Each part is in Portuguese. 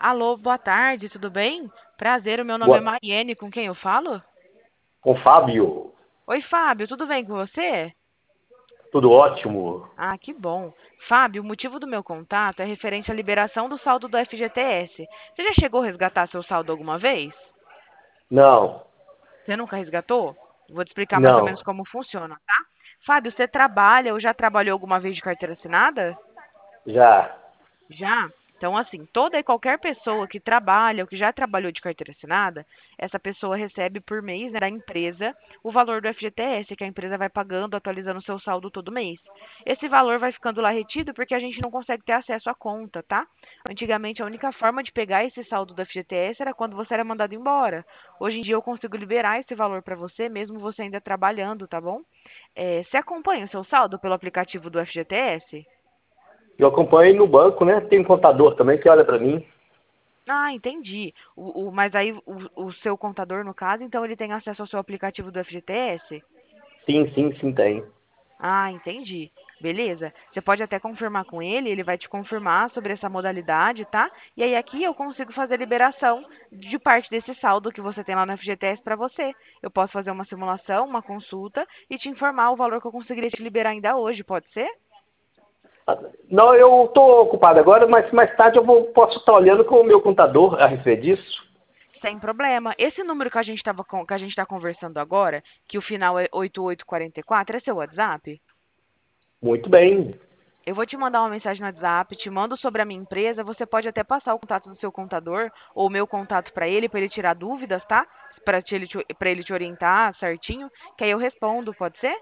Alô, boa tarde, tudo bem? Prazer, o meu nome é Boa, Mariene, com quem eu falo? com o Fábio, Oi, Fábio, tudo bem com você? tudo ótimo. Ah, que bom. Fábio, o motivo do meu contato é referente à liberação do saldo do FGTS. Você já chegou a resgatar seu saldo alguma vez? Não, Você nunca resgatou? Vou te explicar mais ou menos não, como funciona, tá? Fábio, você trabalha ou já trabalhou alguma vez de carteira assinada? já. Já? Então, assim, toda e qualquer pessoa que trabalha ou que já trabalhou de carteira assinada, essa pessoa recebe por mês, né, da empresa o valor do FGTS, que a empresa vai pagando, atualizando o seu saldo todo mês. Esse valor vai ficando lá retido porque a gente não consegue ter acesso à conta, tá? Antigamente, a única forma de pegar esse saldo do FGTS era quando você era mandado embora. Hoje em dia, eu consigo liberar esse valor para você, mesmo você ainda trabalhando, tá bom? Você acompanha o seu saldo pelo aplicativo do FGTS? Eu acompanho no banco, né? Tem um contador também que olha para mim. Ah, entendi. Mas aí o seu contador, no caso, então ele tem acesso ao seu aplicativo do FGTS? Sim, sim, sim, tem. Ah, entendi. Beleza. Você pode até confirmar com ele, ele vai te confirmar sobre essa modalidade, tá? E aí aqui eu consigo fazer a liberação de parte desse saldo que você tem lá no FGTS para você. Eu posso fazer uma simulação, uma consulta e te informar o valor que eu conseguiria te liberar ainda hoje, pode ser? Ah, não, eu estou ocupado agora, mas mais tarde posso estar olhando com o meu contador a respeito disso. Sem problema. Esse número que a gente que a gente está conversando agora, que o final é 8844, é seu WhatsApp? Muito bem. Eu vou te mandar uma mensagem no WhatsApp, te mando sobre a minha empresa. Você pode até passar o contato do seu contador ou o meu contato para ele tirar dúvidas, tá? Para ele te orientar certinho, que aí eu respondo, pode ser?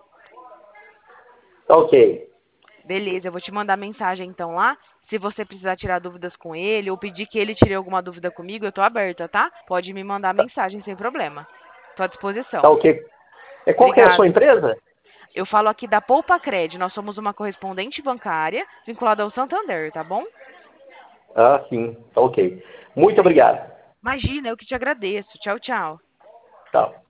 Tá ok. Beleza, eu vou te mandar mensagem então lá. Se você precisar tirar dúvidas com ele ou pedir que ele tire alguma dúvida comigo, eu tô aberta, tá? Pode me mandar Tá, mensagem sem problema. Tô à tá disposição. ok. Qual que é a sua Obrigada. empresa? Eu falo aqui da Poupa Cred. Nós somos uma correspondente bancária vinculada ao Santander, tá bom? Ah, sim, tá ok. Muito Obrigada. obrigado. Imagina, eu que te agradeço. Tchau, tchau. Tchau.